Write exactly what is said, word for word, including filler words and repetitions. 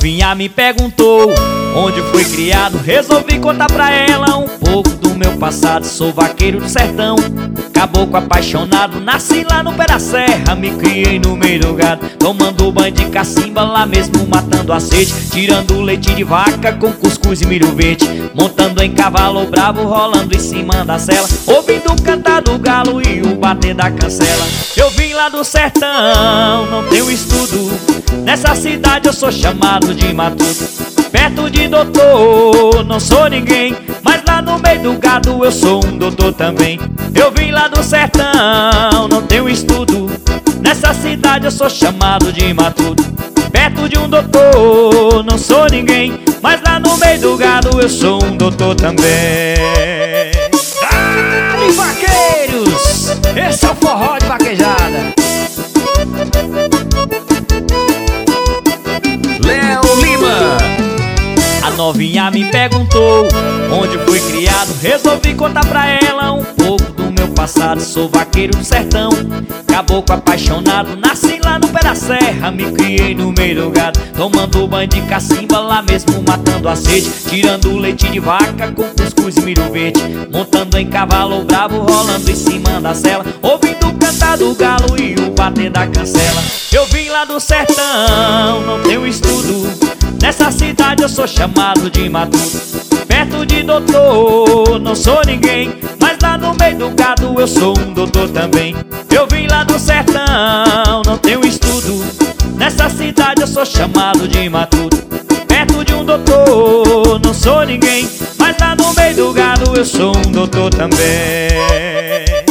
novinha me perguntou onde fui criado, resolvi contar pra ela um pouco do meu passado. Sou vaqueiro do sertão, caboclo apaixonado, nasci lá no pé da serra, me criei no meio do gado, tomando banho de cacimba, lá mesmo matando a sede, tirando leite de vaca com cuscuz e milho verde, montando em cavalo bravo, rolando em cima da sela, ouvindo o cantar do galo e o bater da cancela. Eu vim lá do sertão, não tenho estudo, nessa cidade eu sou chamado de matuto, perto de doutor, não sou ninguém, mas lá no meio do gado eu sou um doutor também. Eu vim lá do sertão, não tenho estudo, nessa cidade eu sou chamado de matuto, perto de um doutor, não sou ninguém, mas lá no meio do gado eu sou um doutor também. Dale, vaqueiros! Esse é o forró de vaquejada. Léo Lima. A novinha me perguntou onde fui criado, resolvi contar pra ela um pouco do meu passado. Sou vaqueiro do sertão, caboclo apaixonado, nasci lá no pé da serra, me criei no meio do gado, tomando banho de cacimba, lá mesmo matando a sede, tirando leite de vaca com cuscuz e milho verde, montando em cavalo bravo, rolando em cima da sela, ouvindo o cantar do galo e o bater da cancela. Eu vim lá do sertão, não tenho estudo, nessa cidade eu sou chamado de matuto, perto de doutor, não sou ninguém, mas lá no meio do gado eu sou um doutor também. Eu vim lá do sertão, não tenho estudo, nessa cidade eu sou chamado de matuto, perto de um doutor, não sou ninguém, mas lá no meio do gado eu sou um doutor também.